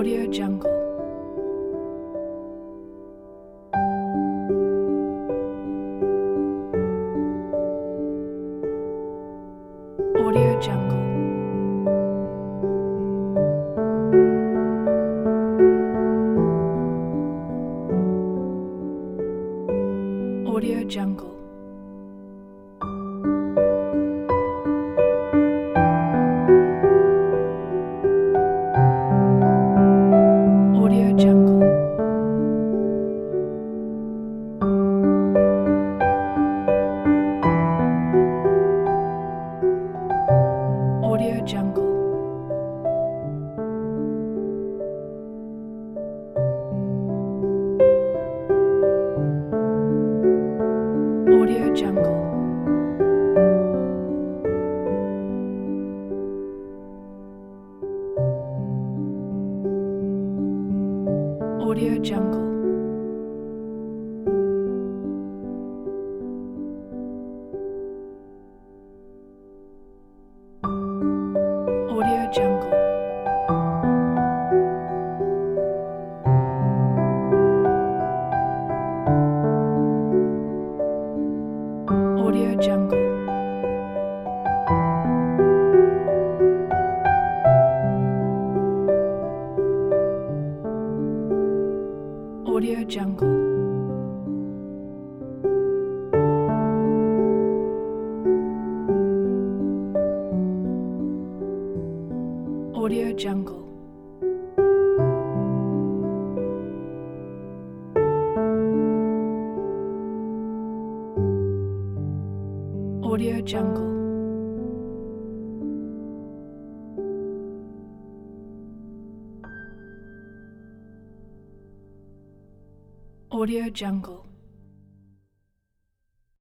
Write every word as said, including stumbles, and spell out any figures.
Audio Jungle. Audio Jungle. Audio Jungle. Audio Jungle. Audio Jungle. Audio Jungle. Audio Jungle. Audio Jungle. Audio Jungle. Audio Jungle. Audio Jungle. Audio Jungle. Audio Jungle.